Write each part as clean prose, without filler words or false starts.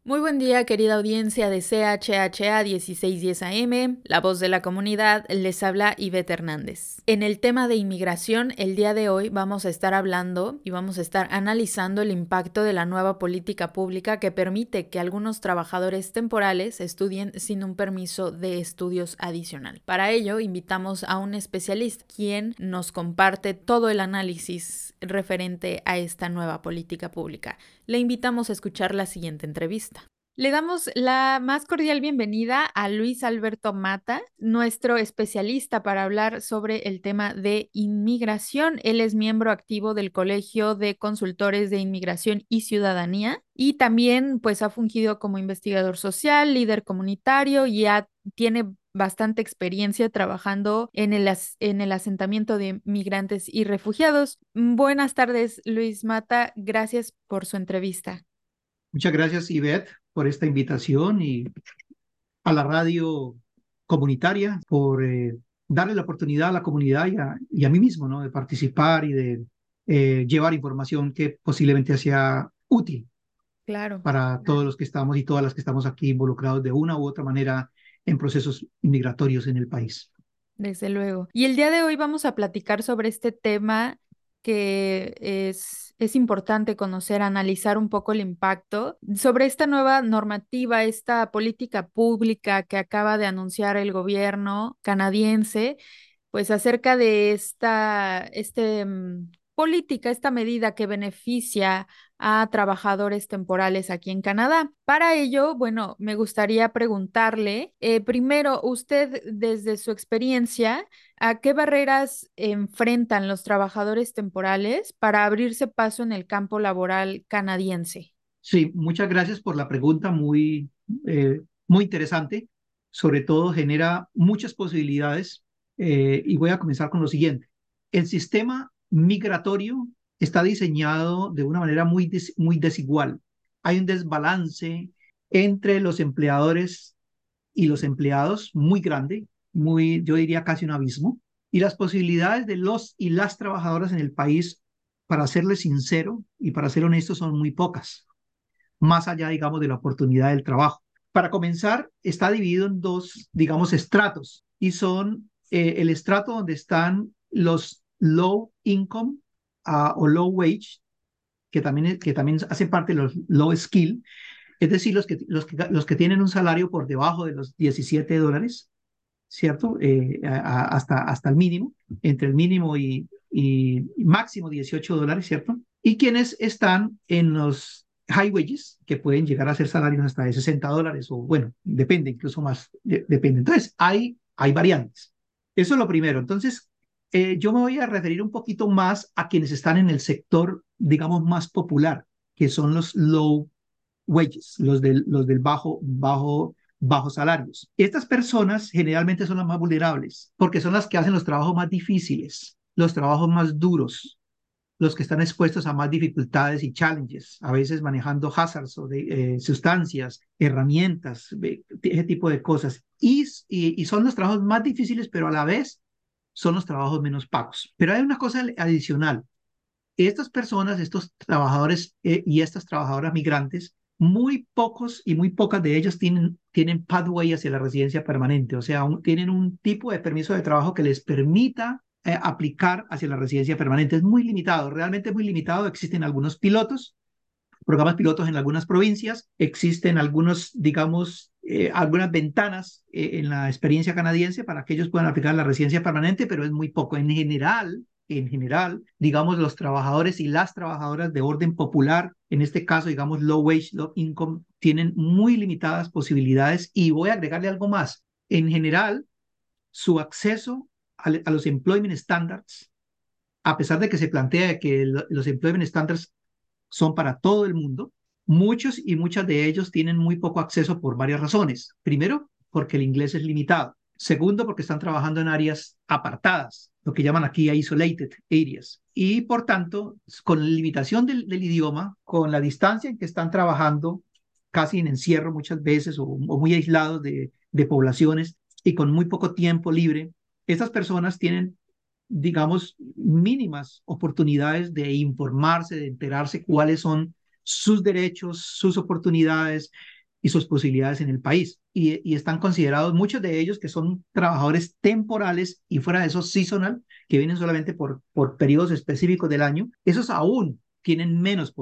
Muy buen día, querida audiencia de CHHA 1610 AM, la voz de la comunidad, les habla Ivette Hernández. En el tema de inmigración, el día de hoy vamos a estar hablando y vamos a estar analizando el impacto de la nueva política pública que permite que algunos trabajadores temporales estudien sin un permiso de estudios adicional. Para ello, invitamos a un especialista quien nos comparte todo el análisis referente a esta nueva política pública. Le invitamos a escuchar la siguiente entrevista. Le damos la más cordial bienvenida a Luis Alberto Mata, nuestro especialista para hablar sobre el tema de inmigración. Él es miembro activo del Colegio de Consultores de Inmigración y Ciudadanía y también pues ha fungido como investigador social, líder comunitario y tiene bastante experiencia trabajando en el asentamiento de migrantes y refugiados. Buenas tardes, Luis Mata. Gracias por su entrevista. Muchas gracias, Ivette, por esta invitación y a la radio comunitaria por darle la oportunidad a la comunidad y a mí mismo, ¿no? De participar y de llevar información que posiblemente sea útil Claro. para todos los que estamos y todas las que estamos aquí involucrados de una u otra manera en procesos migratorios en el país. Desde luego. Y el día de hoy vamos a platicar sobre este tema que es importante conocer, analizar un poco el impacto sobre esta nueva normativa, esta política pública que acaba de anunciar el gobierno canadiense pues acerca de política, esta medida que beneficia a trabajadores temporales aquí en Canadá. Para ello, bueno, me gustaría preguntarle, primero, usted desde su experiencia, ¿a qué barreras enfrentan los trabajadores temporales para abrirse paso en el campo laboral canadiense? Sí, muchas gracias por la pregunta, muy interesante. Sobre todo genera muchas posibilidades y voy a comenzar con lo siguiente. El sistema migratorio está diseñado de una manera muy desigual. Hay un desbalance entre los empleadores y los empleados muy grande, yo diría casi un abismo, y las posibilidades de los y las trabajadoras en el país, para serles sincero y para ser honesto, son muy pocas más allá, digamos, de la oportunidad del trabajo. Para comenzar, está dividido en dos, digamos, estratos y son el estrato donde están los low income o low wage, que también hacen parte de los low skill, es decir, los que tienen un salario por debajo de los $17, ¿cierto? Hasta el mínimo, entre el mínimo y máximo $18, ¿cierto? Y quienes están en los high wages, que pueden llegar a ser salarios hasta de $60, o bueno, depende, incluso más, depende. Entonces, hay variantes. Eso es lo primero. Entonces, yo me voy a referir un poquito más a quienes están en el sector, digamos, más popular, que son los low wages, los del bajos salarios. Estas personas generalmente son las más vulnerables porque son las que hacen los trabajos más difíciles, los trabajos más duros, los que están expuestos a más dificultades y challenges, a veces manejando hazards o sustancias, herramientas, ese tipo de cosas. Y son los trabajos más difíciles, pero a la vez son los trabajos menos pagos. Pero hay una cosa adicional. Estas personas, estos trabajadores y estas trabajadoras migrantes, muy pocos y muy pocas de ellos tienen pathway hacia la residencia permanente, o sea, tienen un tipo de permiso de trabajo que les permita aplicar hacia la residencia permanente. Es muy limitado, realmente muy limitado. Existen algunos pilotos, programas pilotos en algunas provincias, existen algunos, digamos, algunas ventanas en la experiencia canadiense para que ellos puedan aplicar la residencia permanente, pero es muy poco. En general, digamos, los trabajadores y las trabajadoras de orden popular, en este caso, digamos, low wage, low income, tienen muy limitadas posibilidades. Y voy a agregarle algo más. En general, su acceso a los employment standards, a pesar de que se plantea que los employment standards son para todo el mundo, muchos y muchas de ellos tienen muy poco acceso por varias razones. Primero, porque el inglés es limitado. Segundo, porque están trabajando en áreas apartadas, lo que llaman aquí isolated areas. Y por tanto, con la limitación del idioma, con la distancia en que están trabajando, casi en encierro muchas veces o muy aislados de poblaciones y con muy poco tiempo libre, estas personas tienen, digamos, mínimas oportunidades de informarse, de enterarse cuáles son sus derechos, sus oportunidades y sus posibilidades en el país. Y están considerados muchos de ellos que son trabajadores temporales y fuera de eso seasonal, que vienen solamente por periodos específicos del año. Esos aún tienen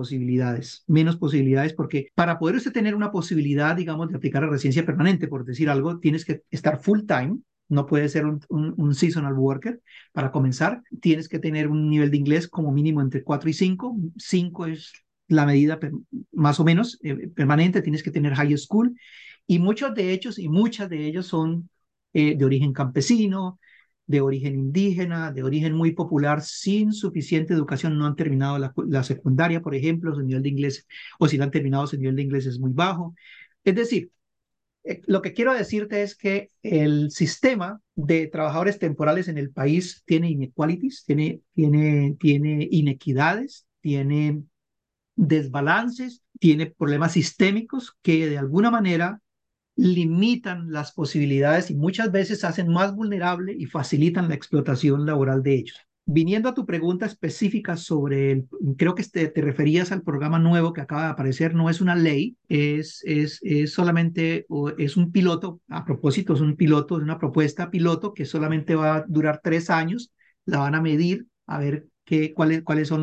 menos posibilidades porque para poder usted tener una posibilidad, digamos, de aplicar a residencia permanente, por decir algo, tienes que estar full time, no puedes ser un seasonal worker. Para comenzar, tienes que tener un nivel de inglés como mínimo entre 4 y 5. 5 es la medida más o menos permanente, tienes que tener high school y muchos de ellos y muchas de ellos son de origen campesino, de origen indígena, de origen muy popular, sin suficiente educación, no han terminado la secundaria, por ejemplo, su nivel de inglés, o si la han terminado, su nivel de inglés es muy bajo. Es decir, lo que quiero decirte es que el sistema de trabajadores temporales en el país tiene inequalities, tiene inequidades, tiene desbalances, tiene problemas sistémicos que de alguna manera limitan las posibilidades y muchas veces hacen más vulnerable y facilitan la explotación laboral de ellos. Viniendo a tu pregunta específica sobre creo que te referías al programa nuevo que acaba de aparecer, no es una ley, es solamente, es un piloto, a propósito, es un piloto, es una propuesta piloto que solamente va a durar 3 años, la van a medir, a ver cuáles son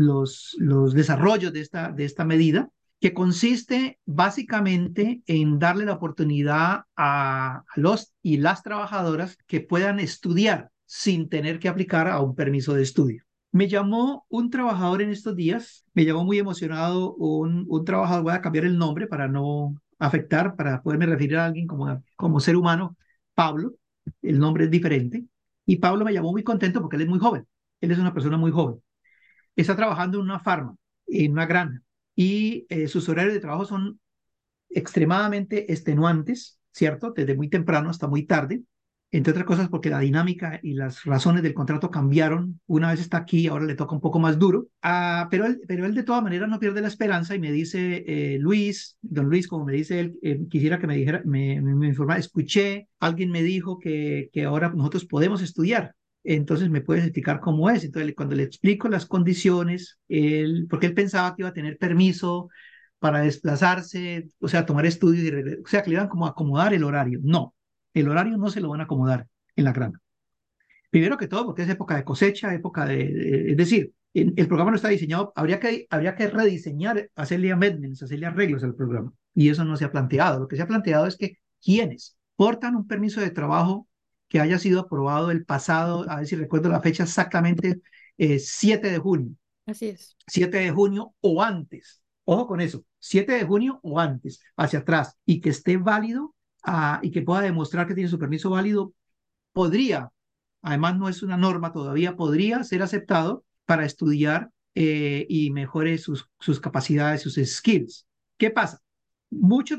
los desarrollos de esta medida que consiste básicamente en darle la oportunidad a los y las trabajadoras que puedan estudiar sin tener que aplicar a un permiso de estudio. Me llamó un trabajador en estos días, me llamó muy emocionado un trabajador, voy a cambiar el nombre para no afectar, para poderme referir a alguien como ser humano, Pablo, el nombre es diferente, y Pablo me llamó muy contento porque él es muy joven, él es una persona muy joven, está trabajando en una farma, en una granja, y sus horarios de trabajo son extremadamente extenuantes, ¿cierto? Desde muy temprano hasta muy tarde, entre otras cosas porque la dinámica y las razones del contrato cambiaron. Una vez está aquí, ahora le toca un poco más duro, pero él de todas maneras no pierde la esperanza y me dice, Luis, don Luis, como me dice él, quisiera que me dijera, me informara, escuché, alguien me dijo que ahora nosotros podemos estudiar. Entonces, ¿me puedes explicar cómo es? Entonces, cuando le explico las condiciones, porque él pensaba que iba a tener permiso para desplazarse, o sea, tomar estudios, o sea, que le iban como a acomodar el horario. No, el horario no se lo van a acomodar en la granja. Primero que todo, porque es época de cosecha, es decir, el programa no está diseñado, habría que rediseñar, hacerle amendments, hacerle arreglos al programa. Y eso no se ha planteado. Lo que se ha planteado es que quienes portan un permiso de trabajo que haya sido aprobado el pasado, a ver si recuerdo la fecha exactamente, 7 de junio, Así es. 7 de junio o antes. Ojo con eso, 7 de junio o antes, hacia atrás, y que esté válido y que pueda demostrar que tiene su permiso válido, podría, además no es una norma todavía, podría ser aceptado para estudiar y mejore sus capacidades, sus skills. ¿Qué pasa? Muchos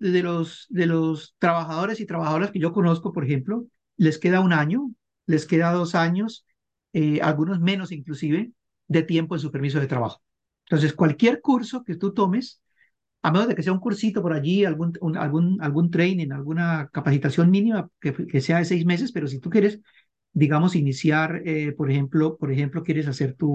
de los trabajadores y trabajadoras que yo conozco, por ejemplo, les queda 1 año, les queda 2 años, algunos menos inclusive, de tiempo en su permiso de trabajo. Entonces, cualquier curso que tú tomes, a menos de que sea un cursito por allí, algún training, alguna capacitación mínima que sea de 6 meses, pero si tú quieres, digamos, iniciar, por ejemplo, quieres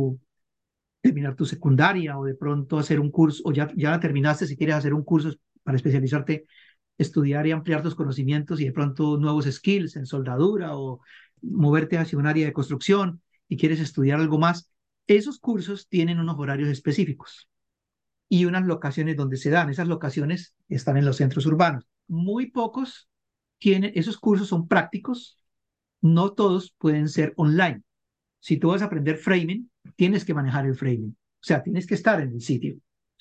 terminar tu secundaria o de pronto hacer un curso, o ya la terminaste, si quieres hacer un curso para especializarte, estudiar y ampliar tus conocimientos y de pronto nuevos skills en soldadura o moverte hacia un área de construcción y quieres estudiar algo más, esos cursos tienen unos horarios específicos y unas locaciones donde se dan. Esas locaciones están en los centros urbanos. Muy pocos esos cursos son prácticos, no todos pueden ser online. Si tú vas a aprender framing, tienes que manejar el framing, o sea, tienes que estar en el sitio.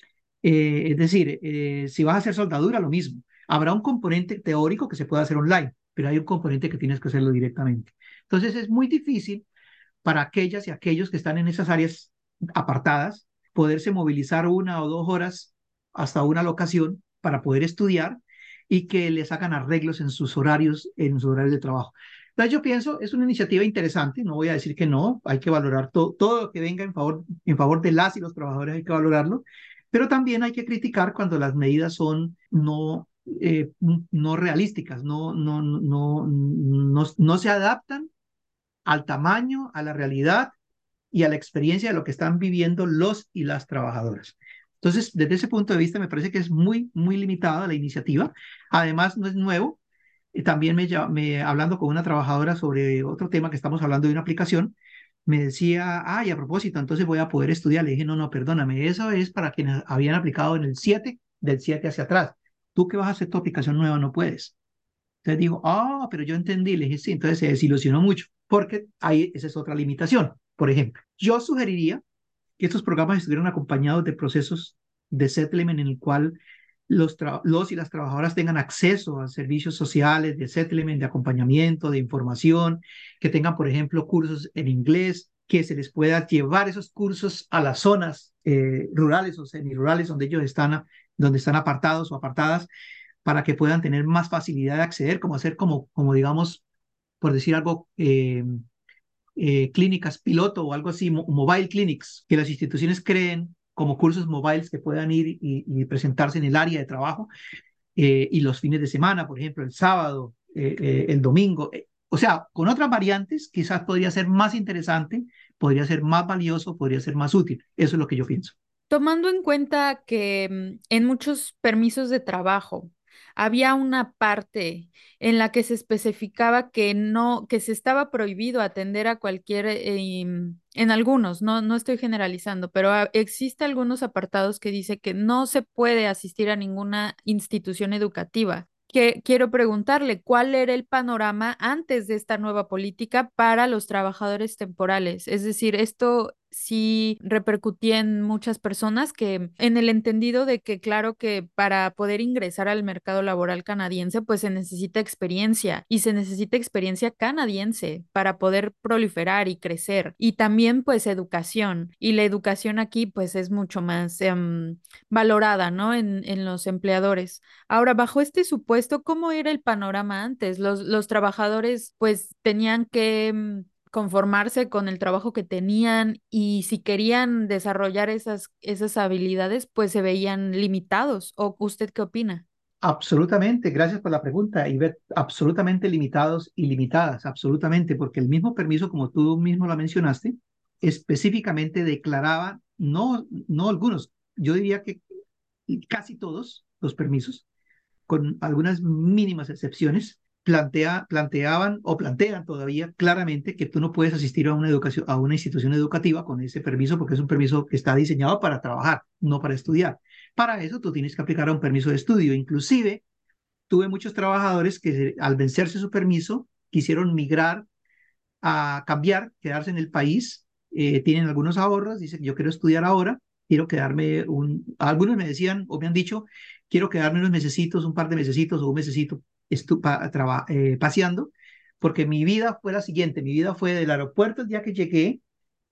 Es decir, si vas a hacer soldadura, lo mismo. Habrá un componente teórico que se puede hacer online, pero hay un componente que tienes que hacerlo directamente. Entonces es muy difícil para aquellas y aquellos que están en esas áreas apartadas, poderse movilizar 1 o 2 horas hasta una locación para poder estudiar y que les hagan arreglos en sus horarios de trabajo. Entonces yo pienso, es una iniciativa interesante, no voy a decir que no, hay que valorar todo lo que venga en favor de las y los trabajadores, hay que valorarlo, pero también hay que criticar cuando las medidas son no realísticas, no se adaptan al tamaño, a la realidad y a la experiencia de lo que están viviendo los y las trabajadoras. Entonces, desde ese punto de vista, me parece que es muy limitada la iniciativa. Además, no es nuevo. También hablando con una trabajadora sobre otro tema que estamos hablando de una aplicación, me decía, ay, a propósito, entonces voy a poder estudiar. Le dije, no, no, perdóname, eso es para quienes habían aplicado en el 7 del 7 hacia atrás. Tú que vas a hacer tu aplicación nueva no puedes. Entonces digo, ah, pero yo entendí. Le dije, sí, entonces se desilusionó mucho, porque ahí esa es otra limitación. Por ejemplo, yo sugeriría que estos programas estuvieran acompañados de procesos de settlement en el cual los y las trabajadoras tengan acceso a servicios sociales de settlement, de acompañamiento, de información, que tengan, por ejemplo, cursos en inglés, que se les pueda llevar esos cursos a las zonas rurales o semirurales donde ellos están, donde están apartados o apartadas, para que puedan tener más facilidad de acceder, como hacer como digamos, por decir algo, clínicas piloto o algo así, mobile clinics, que las instituciones creen como cursos mobiles que puedan ir y presentarse en el área de trabajo y los fines de semana, por ejemplo, el sábado, el domingo. O sea, con otras variantes quizás podría ser más interesante, podría ser más valioso, podría ser más útil. Eso es lo que yo pienso. Tomando en cuenta que en muchos permisos de trabajo había una parte en la que se especificaba que no, que se estaba prohibido atender a cualquier, en algunos, no estoy generalizando, pero existe algunos apartados que dice que no se puede asistir a ninguna institución educativa. Que quiero preguntarle, ¿cuál era el panorama antes de esta nueva política para los trabajadores temporales? Es decir, esto sí repercutía en muchas personas que en el entendido de que claro que para poder ingresar al mercado laboral canadiense pues se necesita experiencia y se necesita experiencia canadiense para poder proliferar y crecer y también pues educación y la educación aquí pues es mucho más valorada, ¿no? En los empleadores. Ahora, bajo este supuesto, ¿cómo era el panorama antes? Los trabajadores pues tenían que conformarse con el trabajo que tenían y si querían desarrollar esas habilidades, pues se veían limitados. ¿O usted qué opina? Absolutamente, gracias por la pregunta, Ivette. Absolutamente limitados y limitadas, absolutamente, porque el mismo permiso, como tú mismo lo mencionaste, específicamente declaraba, no algunos, yo diría que casi todos los permisos, con algunas mínimas excepciones, planteaban o plantean todavía claramente que tú no puedes asistir a una educación, a una institución educativa con ese permiso porque es un permiso que está diseñado para trabajar, no para estudiar. Para eso tú tienes que aplicar a un permiso de estudio. Inclusive tuve muchos trabajadores que al vencerse su permiso quisieron migrar a cambiar, quedarse en el país, tienen algunos ahorros, dicen, yo quiero estudiar ahora, quiero quedarme algunos me decían o me han dicho, quiero quedarme unos mesecitos, un par de mesecitos o un mesecito paseando, porque mi vida fue la siguiente, mi vida fue del aeropuerto el día que llegué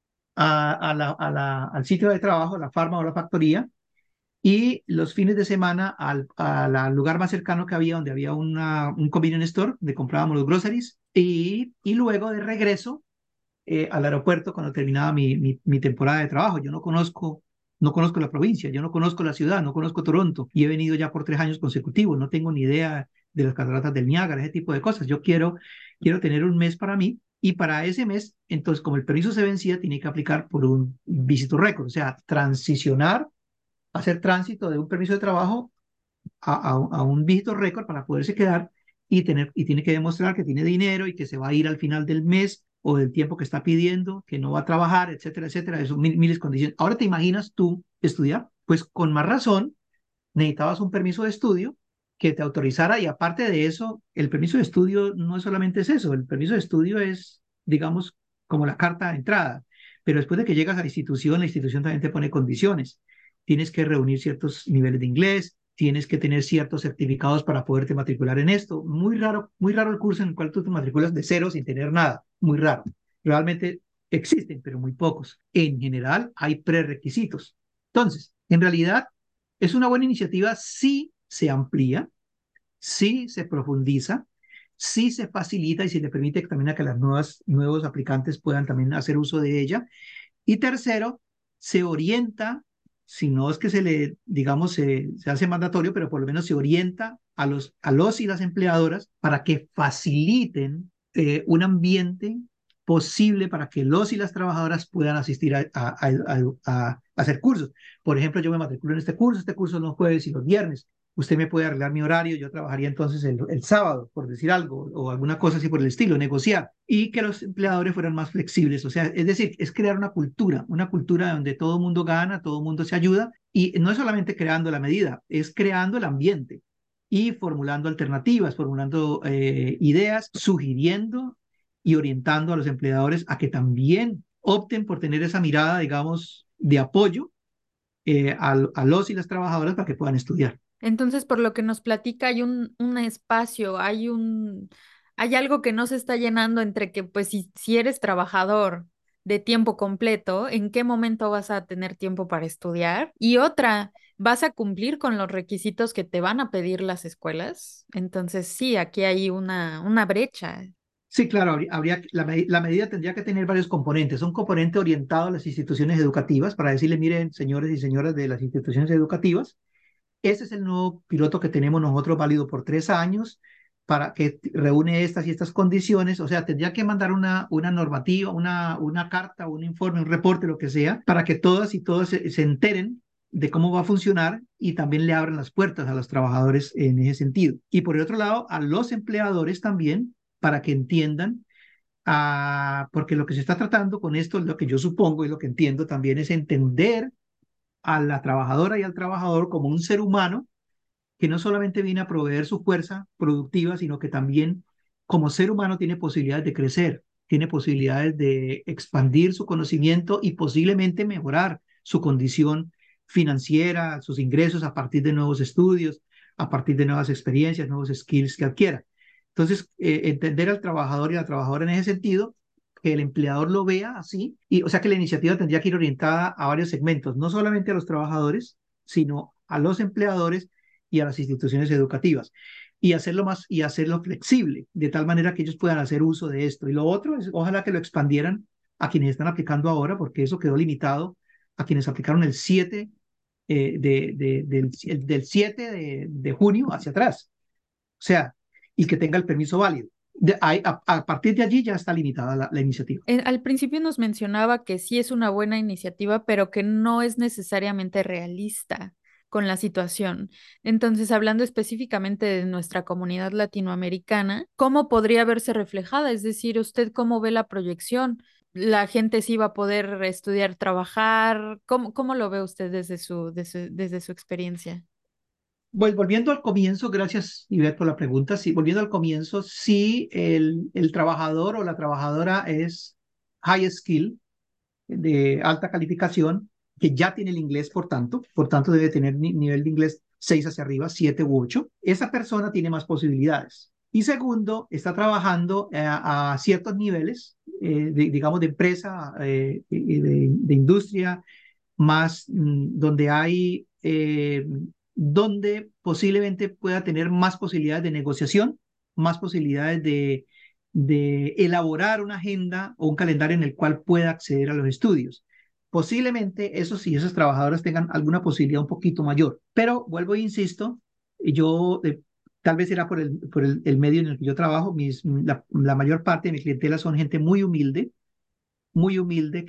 al sitio de trabajo, a la farma o la factoría, y los fines de semana al lugar más cercano que había, donde había un convenience store, donde comprábamos los groceries, y luego de regreso al aeropuerto cuando terminaba mi temporada de trabajo. Yo no conozco la provincia, yo no conozco la ciudad, no conozco Toronto y he venido ya por 3 años consecutivos, no tengo ni idea de las cataratas del Niágara, ese tipo de cosas. Yo quiero tener un mes para mí y para ese mes, entonces como el permiso se vencía, tiene que aplicar por un visitor récord, o sea, hacer tránsito de un permiso de trabajo a un dígito récord para poderse quedar y tiene que demostrar que tiene dinero y que se va a ir al final del mes o del tiempo que está pidiendo, que no va a trabajar, etcétera, etcétera. Eso, miles de condiciones. Ahora te imaginas tú estudiar, pues con más razón necesitabas un permiso de estudio que te autorizara y aparte de eso, el permiso de estudio no solamente es eso, el permiso de estudio es, digamos, como la carta de entrada, pero después de que llegas a la institución también te pone condiciones. Tienes que reunir ciertos niveles de inglés, tienes que tener ciertos certificados para poderte matricular en esto. Muy raro el curso en el cual tú te matriculas de cero sin tener nada, muy raro. Realmente existen, pero muy pocos. En general hay prerequisitos. Entonces, en realidad, es una buena iniciativa si se amplía, si se profundiza, si se facilita y si le permite también a que las nuevos aplicantes puedan también hacer uso de ella. Y tercero, se orienta, si no es que digamos, se hace mandatorio, pero por lo menos se orienta a los y las empleadoras para que faciliten un ambiente posible para que los y las trabajadoras puedan asistir a hacer cursos. Por ejemplo, yo me matriculo en este curso los jueves y los viernes. Usted me puede arreglar mi horario, yo trabajaría entonces el sábado, por decir algo, o alguna cosa así por el estilo, negociar, y que los empleadores fueran más flexibles. O sea, es decir, es crear una cultura donde todo el mundo gana, todo el mundo se ayuda, y no es solamente creando la medida, es creando el ambiente y formulando alternativas, formulando ideas, sugiriendo y orientando a los empleadores a que también opten por tener esa mirada, digamos, de apoyo a los y las trabajadoras para que puedan estudiar. Entonces, por lo que nos platica, hay un espacio, hay algo que no se está llenando entre que, pues, si eres trabajador de tiempo completo, ¿en qué momento vas a tener tiempo para estudiar? Y otra, ¿vas a cumplir con los requisitos que te van a pedir las escuelas? Entonces, sí, aquí hay una brecha. Sí, claro, la medida tendría que tener varios componentes. Un componente orientado a las instituciones educativas para decirle, miren, señores y señoras de las instituciones educativas, ese es el nuevo piloto que tenemos nosotros válido por 3 años para que reúne estas y estas condiciones. O sea, tendría que mandar una normativa, una carta, un informe, un reporte, lo que sea, para que todas y todos se enteren de cómo va a funcionar y también le abran las puertas a los trabajadores en ese sentido. Y por el otro lado, a los empleadores también, para que entiendan, porque lo que se está tratando con esto, lo que yo supongo y lo que entiendo también es entender a la trabajadora y al trabajador como un ser humano que no solamente viene a proveer su fuerza productiva, sino que también como ser humano tiene posibilidades de crecer, tiene posibilidades de expandir su conocimiento y posiblemente mejorar su condición financiera, sus ingresos a partir de nuevos estudios, a partir de nuevas experiencias, nuevos skills que adquiera. Entonces, entender al trabajador y a la trabajadora en ese sentido, que el empleador lo vea así, y o sea que la iniciativa tendría que ir orientada a varios segmentos, no solamente a los trabajadores, sino a los empleadores y a las instituciones educativas y hacerlo flexible, de tal manera que ellos puedan hacer uso de esto. Y lo otro es, ojalá que lo expandieran a quienes están aplicando ahora, porque eso quedó limitado a quienes aplicaron el 7 del 7 de junio hacia atrás. O sea, y que tenga el permiso válido. A partir de allí ya está limitada la iniciativa. Al principio nos mencionaba que sí es una buena iniciativa, pero que no es necesariamente realista con la situación. Entonces, hablando específicamente de nuestra comunidad latinoamericana, ¿cómo podría verse reflejada? Es decir, ¿usted cómo ve la proyección? ¿La gente sí va a poder estudiar, trabajar? ¿Cómo lo ve usted desde su experiencia? Pues volviendo al comienzo, gracias Ivette por la pregunta. Sí, volviendo al comienzo, sí, el trabajador o la trabajadora es high skill, de alta calificación, que ya tiene el inglés, por tanto debe tener nivel de inglés 6 hacia arriba, 7 u 8. Esa persona tiene más posibilidades. Y segundo, está trabajando a ciertos niveles, digamos, de empresa, de industria, más donde hay, donde posiblemente pueda tener más posibilidades de negociación, más posibilidades de elaborar una agenda o un calendario en el cual pueda acceder a los estudios. Posiblemente esos sí, esos trabajadores tengan alguna posibilidad un poquito mayor, pero vuelvo e insisto, yo tal vez será por el medio en el que yo trabajo, la mayor parte de mi clientela son gente muy humilde,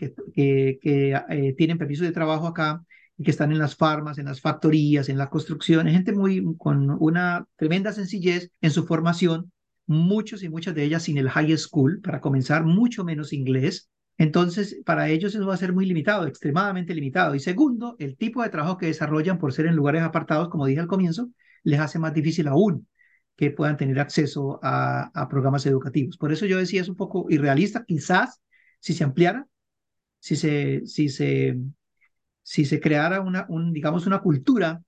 que tienen permiso de trabajo acá y que están en las farmas, en las factorías, en la construcción, gente con una tremenda sencillez en su formación, muchos y muchas de ellas sin el high school, para comenzar, mucho menos inglés. Entonces, para ellos eso va a ser muy limitado, extremadamente limitado. Y segundo, el tipo de trabajo que desarrollan por ser en lugares apartados, como dije al comienzo, les hace más difícil aún que puedan tener acceso a programas educativos. Por eso yo decía, es un poco irrealista, quizás si se ampliara, si se, si se, si se creara digamos, una cultura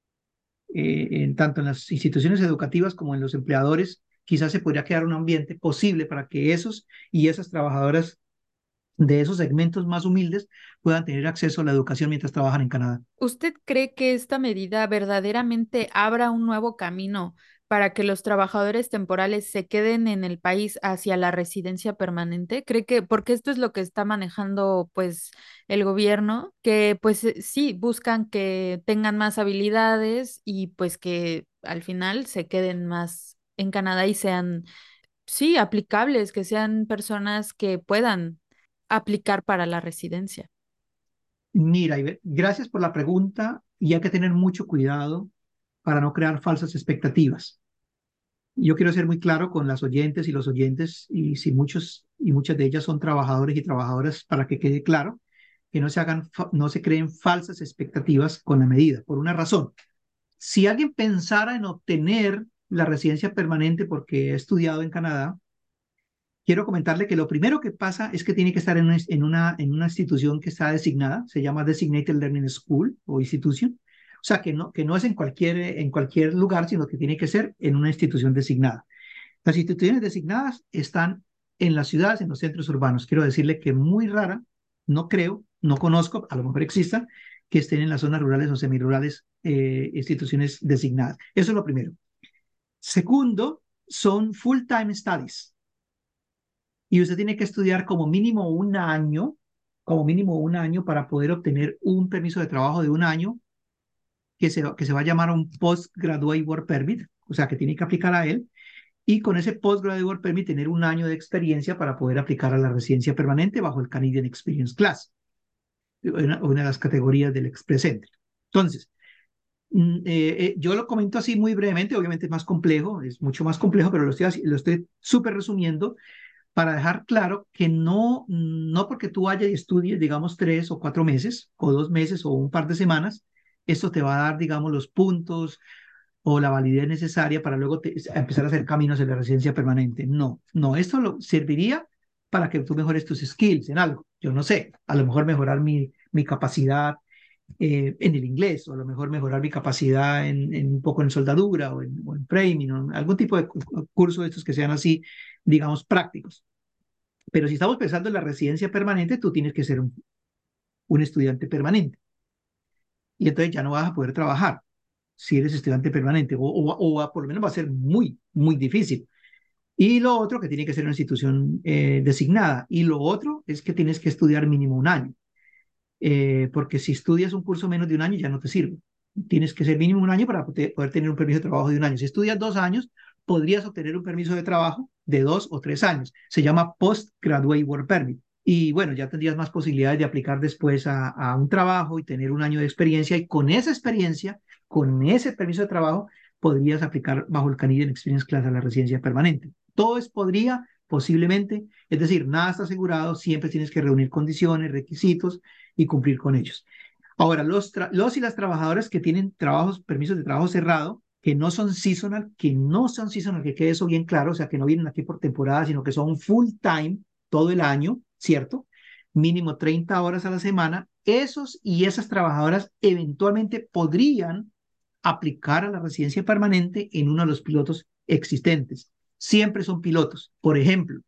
tanto en las instituciones educativas como en los empleadores, quizás se podría crear un ambiente posible para que esos y esas trabajadoras de esos segmentos más humildes puedan tener acceso a la educación mientras trabajan en Canadá. ¿Usted cree que esta medida verdaderamente abra un nuevo camino para que los trabajadores temporales se queden en el país hacia la residencia permanente? ¿Cree que, porque esto es lo que está manejando pues el gobierno, que pues sí, buscan que tengan más habilidades y pues que al final se queden más en Canadá y sean sí, aplicables, que sean personas que puedan aplicar para la residencia. Mira, Ivette, gracias por la pregunta y hay que tener mucho cuidado para no crear falsas expectativas. Yo quiero ser muy claro con las oyentes y los oyentes, y si muchos y muchas de ellas son trabajadores y trabajadoras, para que quede claro que no se creen falsas expectativas con la medida, por una razón. Si alguien pensara en obtener la residencia permanente porque ha estudiado en Canadá, quiero comentarle que lo primero que pasa es que tiene que estar en una institución que está designada, se llama Designated Learning School o institución, o sea, que no es en cualquier lugar, sino que tiene que ser en una institución designada. Las instituciones designadas están en las ciudades, en los centros urbanos. Quiero decirle que muy rara, no creo, no conozco, a lo mejor existan, que estén en las zonas rurales o semirurales instituciones designadas. Eso es lo primero. Segundo, son full-time studies y usted tiene que estudiar como mínimo un año para poder obtener un permiso de trabajo de un año que se va a llamar un Postgraduate Work Permit, o sea, que tiene que aplicar a él y con ese Postgraduate Work Permit tener un año de experiencia para poder aplicar a la residencia permanente bajo el Canadian Experience Class, una de las categorías del Express Entry. Entonces, yo lo comento así muy brevemente, obviamente es más complejo, es mucho más complejo, pero lo estoy súper resumiendo para dejar claro que no porque tú vayas y estudies, digamos, 3 o 4 meses, o 2 meses, o un par de semanas, esto te va a dar, digamos, los puntos o la validez necesaria para luego empezar a hacer caminos en la residencia permanente. No, no, esto serviría para que tú mejores tus skills en algo. Yo no sé, a lo mejor mejorar mi capacidad en el inglés, o a lo mejor mejorar mi capacidad en un poco en soldadura o en framing, o en algún tipo de curso de estos que sean así, digamos, prácticos. Pero si estamos pensando en la residencia permanente, tú tienes que ser un estudiante permanente y entonces ya no vas a poder trabajar si eres estudiante permanente o por lo menos va a ser muy, muy difícil. Y lo otro, que tiene que ser una institución designada. Y lo otro es que tienes que estudiar mínimo un año, porque si estudias un curso menos de un año ya no te sirve. Tienes que ser mínimo un año para poder tener un permiso de trabajo de un año. Si estudias 2 años, podrías obtener un permiso de trabajo de 2 o 3 años. Se llama Postgraduate Work Permit. Y bueno, ya tendrías más posibilidades de aplicar después a un trabajo y tener un año de experiencia. Y con esa experiencia, con ese permiso de trabajo, podrías aplicar bajo el Canadian Experience Class a la residencia permanente. Todo es podría, posiblemente, es decir, nada está asegurado, siempre tienes que reunir condiciones, requisitos y cumplir con ellos. Ahora, los y las trabajadoras que tienen trabajos, permisos de trabajo cerrado, que no son seasonal, que quede eso bien claro, o sea, que no vienen aquí por temporada, sino que son full time todo el año, ¿cierto? Mínimo 30 horas a la semana. Esos y esas trabajadoras eventualmente podrían aplicar a la residencia permanente en uno de los pilotos existentes. Siempre son pilotos. Por ejemplo,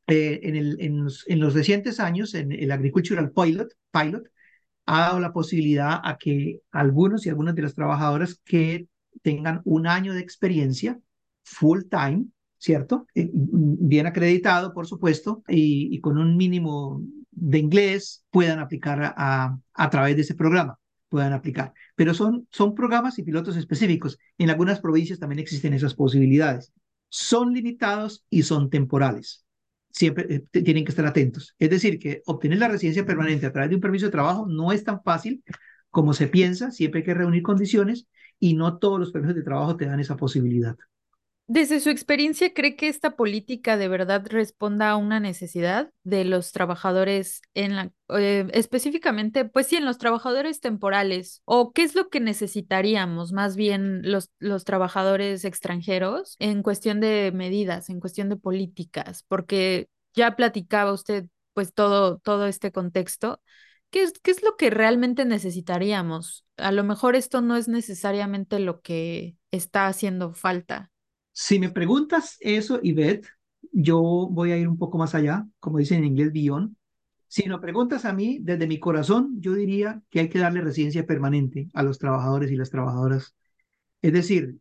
en los recientes años, en el Agricultural Pilot ha dado la posibilidad a que algunos y algunas de las trabajadoras que tengan un año de experiencia full time, ¿cierto? Bien acreditado, por supuesto, y con un mínimo de inglés puedan aplicar a través de ese programa, puedan aplicar. Pero son programas y pilotos específicos. En algunas provincias también existen esas posibilidades. Son limitados y son temporales. Siempre tienen que estar atentos. Es decir, que obtener la residencia permanente a través de un permiso de trabajo no es tan fácil como se piensa, siempre hay que reunir condiciones y no todos los permisos de trabajo te dan esa posibilidad. Desde su experiencia, ¿cree que esta política de verdad responda a una necesidad de los trabajadores específicamente, pues sí, en los trabajadores temporales? ¿O qué es lo que necesitaríamos más bien los trabajadores extranjeros en cuestión de medidas, en cuestión de políticas? Porque ya platicaba usted pues todo este contexto. Qué es lo que realmente necesitaríamos? A lo mejor esto no es necesariamente lo que está haciendo falta. Si me preguntas eso, Ivette, yo voy a ir un poco más allá, como dicen en inglés, beyond. Si me preguntas a mí, desde mi corazón, yo diría que hay que darle residencia permanente a los trabajadores y las trabajadoras. Es decir,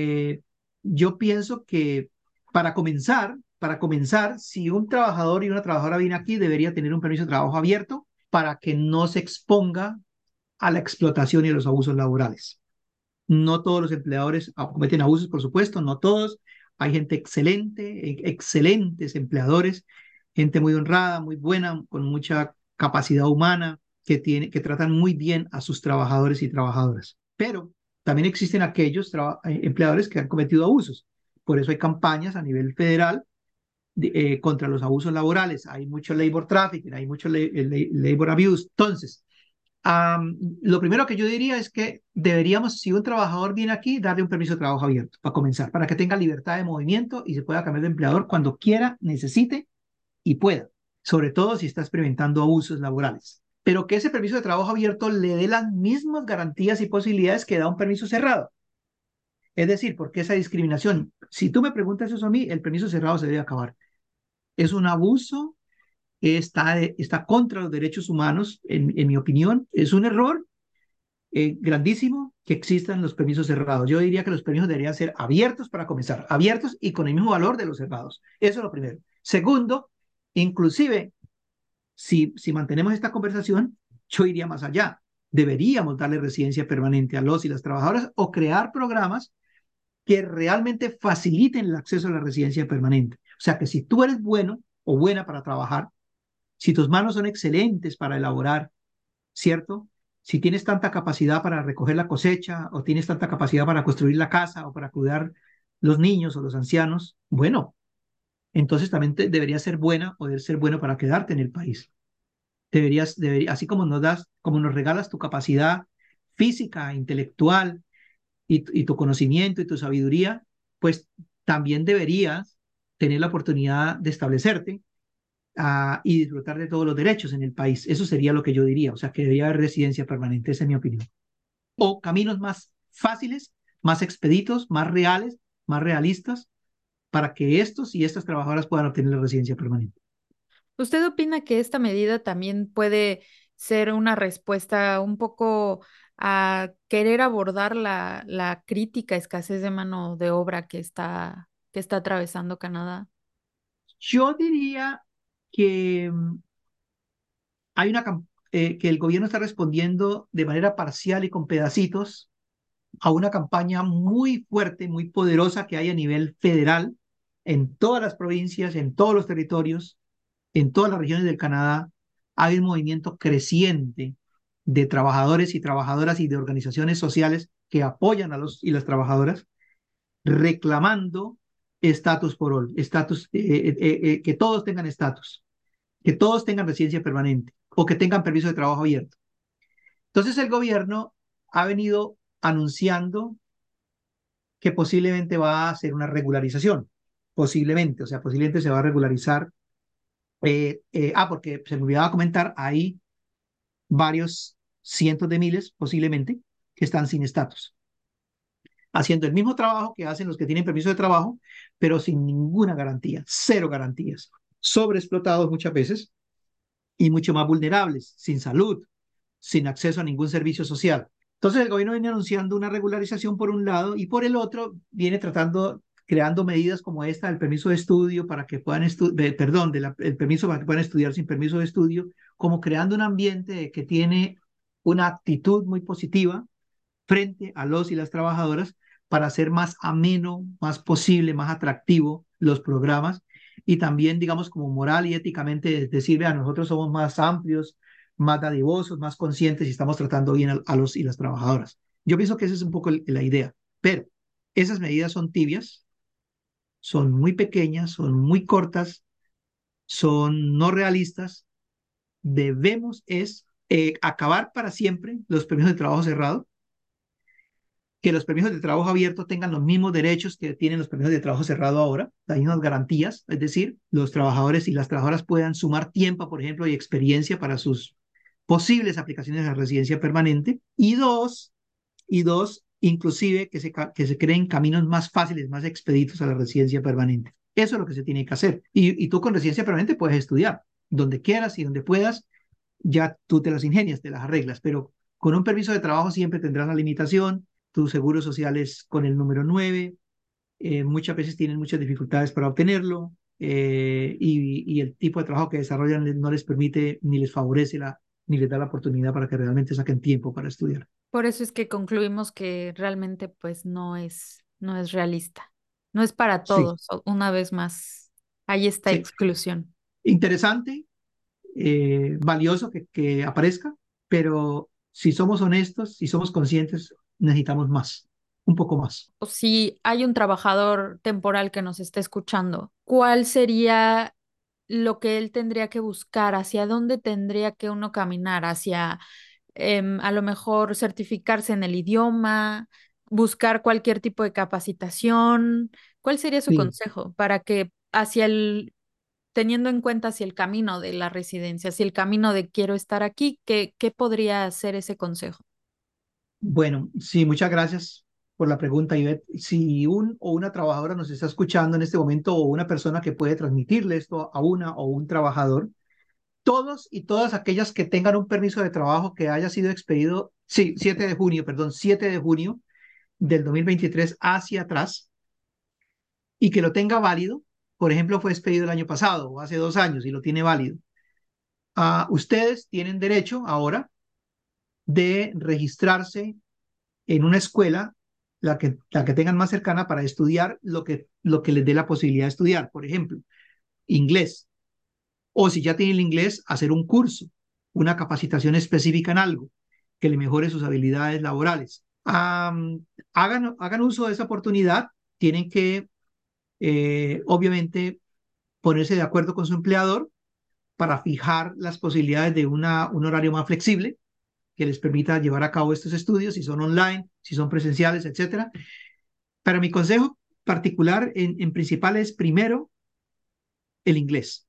yo pienso que para comenzar, si un trabajador y una trabajadora viene aquí, debería tener un permiso de trabajo abierto para que no se exponga a la explotación y a los abusos laborales. No todos los empleadores cometen abusos, por supuesto, no todos. hay gente excelente, excelentes empleadores, gente muy honrada, muy buena, con mucha capacidad humana, que tratan muy bien a sus trabajadores y trabajadoras. Pero también existen aquellos empleadores que han cometido abusos. Por eso hay campañas a nivel federal contra los abusos laborales. Hay mucho labor trafficking, hay mucho labor abuse. Entonces, lo primero que yo diría es que deberíamos, si un trabajador viene aquí, darle un permiso de trabajo abierto para comenzar, para que tenga libertad de movimiento y se pueda cambiar de empleador cuando quiera, necesite y pueda, sobre todo si está experimentando abusos laborales. Pero que ese permiso de trabajo abierto le dé las mismas garantías y posibilidades que da un permiso cerrado. Es decir, porque esa discriminación, si tú me preguntas eso a mí, el permiso cerrado se debe acabar. Es un abuso, está contra los derechos humanos, en mi opinión, es un error grandísimo que existan los permisos cerrados. Yo diría que los permisos deberían ser abiertos para comenzar, abiertos y con el mismo valor de los cerrados. Eso es lo primero. Segundo, inclusive, si mantenemos esta conversación, yo iría más allá. Deberíamos darle residencia permanente a los y las trabajadoras o crear programas que realmente faciliten el acceso a la residencia permanente. O sea, que si tú eres bueno o buena para trabajar, si tus manos son excelentes para elaborar, ¿cierto? Si tienes tanta capacidad para recoger la cosecha o tienes tanta capacidad para construir la casa o para cuidar los niños o los ancianos, bueno, entonces también deberías ser buena o debes ser bueno para quedarte en el país. Así como como nos regalas tu capacidad física, intelectual y tu conocimiento y tu sabiduría, pues también deberías tener la oportunidad de establecerte y disfrutar de todos los derechos en el país. Eso sería lo que yo diría, o sea, que debería haber residencia permanente, esa es mi opinión. O caminos más fáciles, más expeditos, más reales, más realistas, para que estos y estas trabajadoras puedan obtener la residencia permanente. ¿Usted opina que esta medida también puede ser una respuesta un poco a querer abordar la crítica escasez de mano de obra que está atravesando Canadá? Yo diría que hay que el gobierno está respondiendo de manera parcial y con pedacitos a una campaña muy fuerte, muy poderosa que hay a nivel federal en todas las provincias, en todos los territorios, en todas las regiones del Canadá. Hay un movimiento creciente de trabajadores y trabajadoras y de organizaciones sociales que apoyan a los y las trabajadoras reclamando estatus por all, que todos tengan estatus, que todos tengan residencia permanente o que tengan permiso de trabajo abierto. Entonces el gobierno ha venido anunciando que posiblemente va a hacer una regularización, posiblemente, o sea, posiblemente se va a regularizar. Porque se me olvidaba comentar, hay varios cientos de miles, posiblemente, que están sin estatus, haciendo el mismo trabajo que hacen los que tienen permiso de trabajo, pero sin ninguna garantía, cero garantías, sobreexplotados muchas veces y mucho más vulnerables, sin salud, sin acceso a ningún servicio social. Entonces el gobierno viene anunciando una regularización por un lado y por el otro viene creando medidas como esta del permiso de estudio para que puedan perdón, el permiso para que puedan estudiar sin permiso de estudio, como creando un ambiente que tiene una actitud muy positiva frente a los y las trabajadoras para hacer más ameno, más posible, más atractivo los programas y también, digamos, como moral y éticamente decir, vea, nosotros somos más amplios, más dadivosos, más conscientes y estamos tratando bien a los y las trabajadoras. Yo pienso que esa es un poco la idea, pero esas medidas son tibias, son muy pequeñas, son muy cortas, son no realistas. Debemos acabar para siempre los permisos de trabajo cerrado, que los permisos de trabajo abierto tengan los mismos derechos que tienen los permisos de trabajo cerrado ahora, las mismas garantías, es decir, los trabajadores y las trabajadoras puedan sumar tiempo, por ejemplo, y experiencia para sus posibles aplicaciones a residencia permanente. Y dos, inclusive que se creen caminos más fáciles, más expeditos a la residencia permanente. Eso es lo que se tiene que hacer. Y tú con residencia permanente puedes estudiar donde quieras y donde puedas, ya tú te las ingenias, te las arreglas, pero con un permiso de trabajo siempre tendrás la limitación, tu seguro social es con el número 9, muchas veces tienen muchas dificultades para obtenerlo, y el tipo de trabajo que desarrollan no les permite ni les favorece ni les da la oportunidad para que realmente saquen tiempo para estudiar. Por eso es que concluimos que realmente pues no es realista. No es para Sí, todos, una vez más. Hay esta sí. exclusión. Interesante, valioso que aparezca, pero si somos honestos, si somos conscientes, necesitamos más, un poco más. O si hay un trabajador temporal que nos esté escuchando, ¿cuál sería lo que él tendría que buscar? ¿Hacia dónde tendría que uno caminar? ¿Hacia a lo mejor certificarse en el idioma, buscar cualquier tipo de capacitación? ¿Cuál sería su Sí. consejo para que teniendo en cuenta hacia el camino de la residencia, hacia el camino de quiero estar aquí, qué podría ser ese consejo? Bueno, sí, muchas gracias por la pregunta, Ivette. Si un o una trabajadora nos está escuchando en este momento o una persona que puede transmitirle esto a una o un trabajador, todos y todas aquellas que tengan un permiso de trabajo que haya sido expedido, sí, 7 de junio, perdón, 7 de junio del 2023 hacia atrás y que lo tenga válido, por ejemplo, fue expedido el año pasado o hace 2 años y lo tiene válido, ustedes tienen derecho ahora de registrarse en una escuela, la que tengan más cercana para estudiar lo que les dé la posibilidad de estudiar. Por ejemplo, inglés. O si ya tienen el inglés, hacer un curso, una capacitación específica en algo que le mejore sus habilidades laborales. Hagan uso de esa oportunidad. Tienen que, obviamente, ponerse de acuerdo con su empleador para fijar las posibilidades de un horario más flexible que les permita llevar a cabo estos estudios, si son online, si son presenciales, etcétera. Pero mi consejo particular en principal es primero el inglés.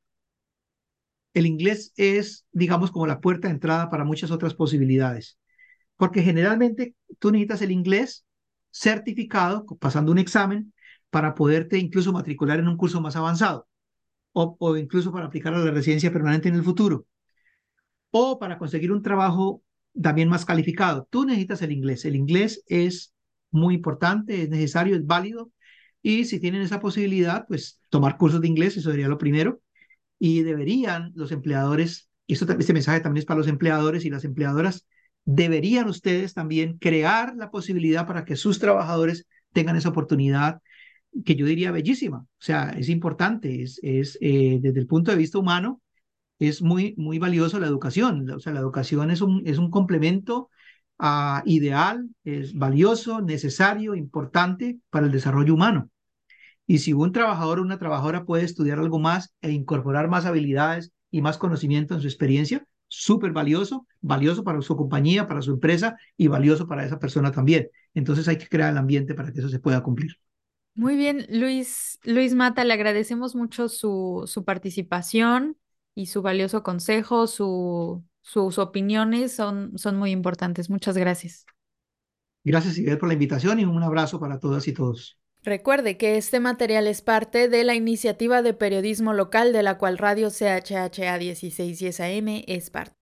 El inglés es, digamos, como la puerta de entrada para muchas otras posibilidades, porque generalmente tú necesitas el inglés certificado, pasando un examen, para poderte incluso matricular en un curso más avanzado o incluso para aplicar a la residencia permanente en el futuro o para conseguir un trabajo también más calificado. Tú necesitas el inglés. El inglés es muy importante, es necesario, es válido. Y si tienen esa posibilidad, pues tomar cursos de inglés, eso sería lo primero. Y deberían los empleadores, y este mensaje también es para los empleadores y las empleadoras, deberían ustedes también crear la posibilidad para que sus trabajadores tengan esa oportunidad que yo diría bellísima. O sea, es importante, desde el punto de vista humano, es muy, muy valioso la educación. O sea, la educación es un complemento ideal, es valioso, necesario, importante para el desarrollo humano. Y si un trabajador o una trabajadora puede estudiar algo más e incorporar más habilidades y más conocimiento en su experiencia, súper valioso, valioso para su compañía, para su empresa y valioso para esa persona también. Entonces hay que crear el ambiente para que eso se pueda cumplir. Muy bien, Luis Mata, le agradecemos mucho su participación y su valioso consejo, sus opiniones son muy importantes. Muchas gracias. Gracias, Iber, por la invitación y un abrazo para todas y todos. Recuerde que este material es parte de la iniciativa de periodismo local de la cual Radio CHHA 1610 AM es parte.